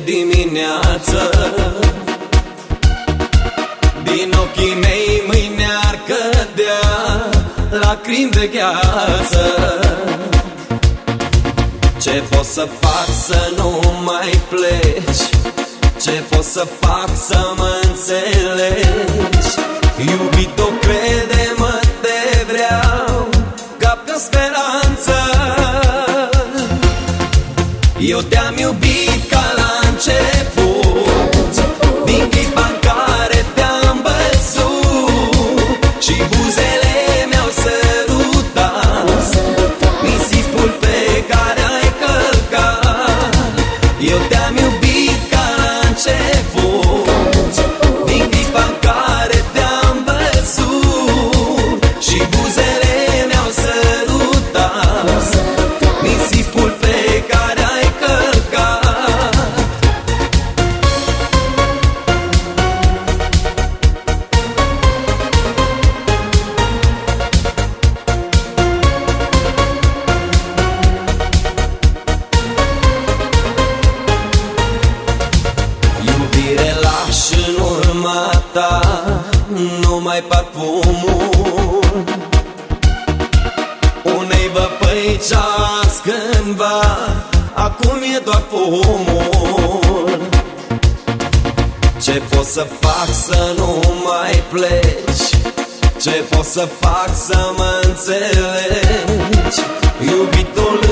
dimineață. Din ochii mei mâine ar cădea lacrimi de gheață. Ce pot să fac să nu mai pleci? Ce pot să fac să mă înțelegi? Iubito, crede-mă, te vreau ca pe o speranță. Eu te-am iubit ca la început, din clipa în care te-am văzut și buzele mi-au sărutat nisipul pe care ai călcat. Eu te-am iubit ca la început, din clipa în care te-am văzut și buzele mi-au sărutat nisipul pe care ai călcat. Iubire, lași în urma ta numai parfumul unei văpăi ce-as cândva, acum e doar fumul. Ce pot să fac să nu mai pleci? Ce pot să fac să mă înțelegi? Iubitul